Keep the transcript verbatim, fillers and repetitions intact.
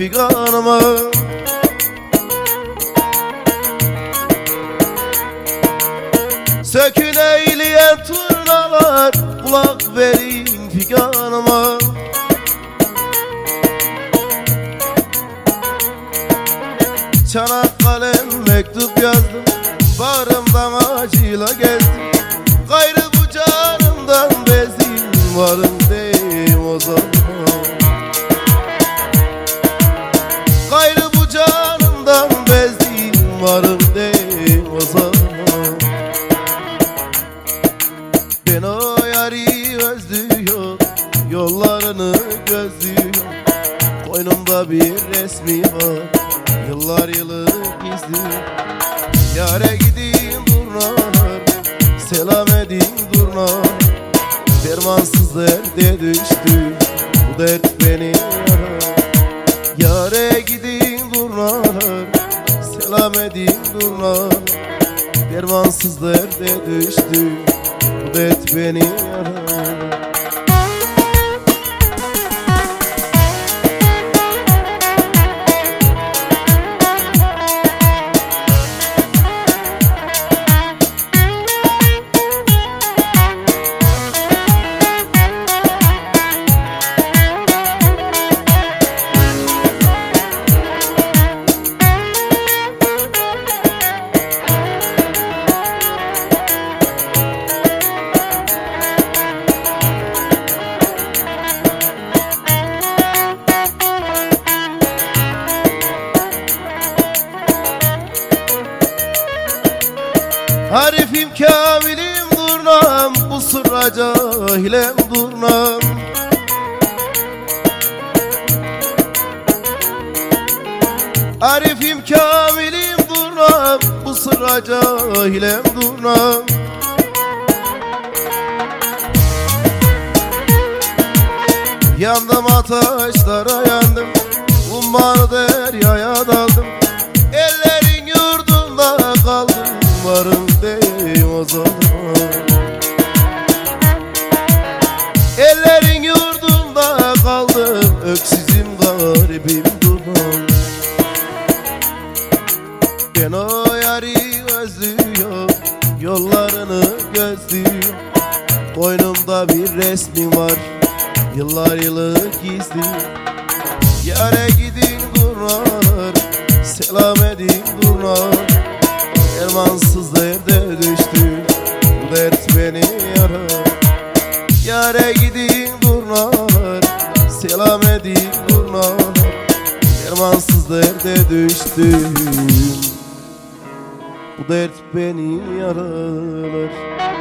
figanıma. Sökün eyleyen turnalar, kulak verin figanıma. Çanakkale'm mektup yazdım, bağrımdan acıyla gezdim. Gayrı bu canımdan bezdim, varım deyim o zaman. Gayrı bu canımdan bezdim, varım deyim o zaman. Ben o yari özlüyorum, yollarını gözlüyorum. Koynumda bir resmi var, yıllar yılı gizli. Yâre gideyim durnalar, selam edeyim durnalar. Dermansız derde düştü, bu dert beni yarar. Yâre gideyim durnalar, selam edeyim durnalar. Dermansız derde düştü, bu dert beni yarar. Arifim kamilim durnam, bu sırra cahilem durnam. Arifim kamilim durnam, bu sırra cahilem durnam. Yandım ateşlere yandım, ummanı deryaya daldım. Ellerin yurdunda kaldım, varım deyim o zaman. Ellerin yurdunda kaldım, öksüzüm garibim durmam. Ben o yari özlüyorum, yollarını gözlüyorum. Boynumda bir resmi var, yıllar yılı gizli. Yâre gidin durnalar, selam edin durnalar. Dermansız derde düştü, bu dert beni yarar. Yâre gidin durnalar, selam edin durnalar. Dermansız derde düştüm, bu dert beni yarar.